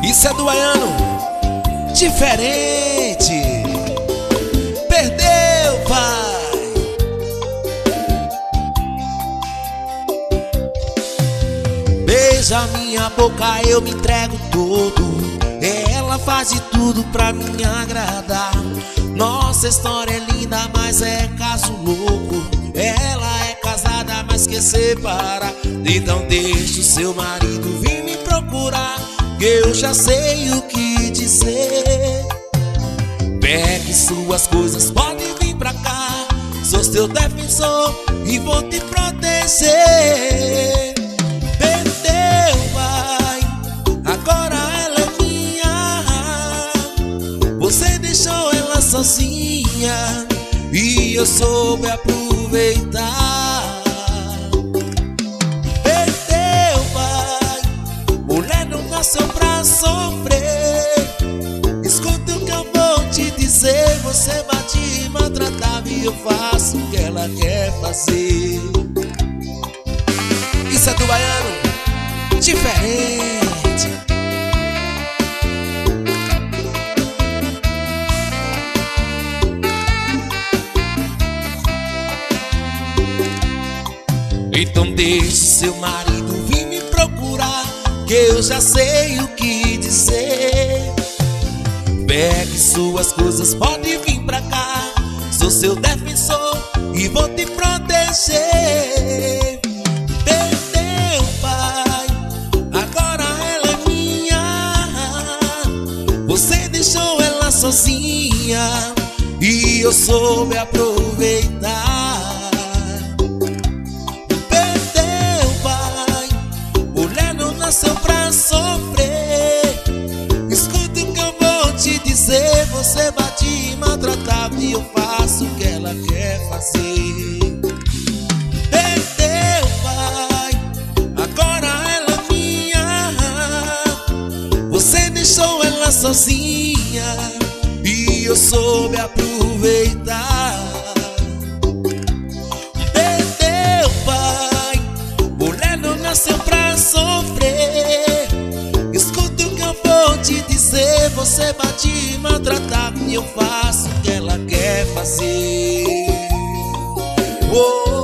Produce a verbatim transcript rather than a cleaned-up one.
Isso é do baiano, diferente. Perdeu, pai. Beija minha boca, eu me entrego todo. Ela faz de tudo pra me agradar. Nossa história é linda, mas é caso louco. Ela é casada, mas quer separar. Então deixa o seu marido vir me procurar, que eu já sei o que dizer. Pegue suas coisas, pode vir pra cá. Sou seu defensor e vou te proteger. Perdeu, vai, agora ela é minha. Você deixou ela sozinha e eu soube aproveitar. Perdeu, vai, mulher não nasceu pra sofrer. Escuta o que eu vou te dizer. Você bate e maltratava e eu faço o que ela quer fazer. Isso é do baiano, diferente. Então deixe seu marido vir me procurar, que eu já sei o que dizer. Pegue suas coisas, pode vir pra cá. Sou seu defensor e vou te proteger. Perdeu, pai, agora ela é minha. Você deixou ela sozinha e eu soube aproveitar. Perdeu, pai, mulher não nasceu pra sofrer. Escuta o que eu vou te dizer. Você bate e maltratava e eu faço o que ela quer fazer. Perdeu, pai, agora ela é minha. Você deixou ela sozinha e eu soube aproveitar. Perdeu, pai, mulher não nasceu pra sofrer. Escuta o que eu vou te dizer. Você bate e maltratava e eu faço o que ela quer fazer. Oh.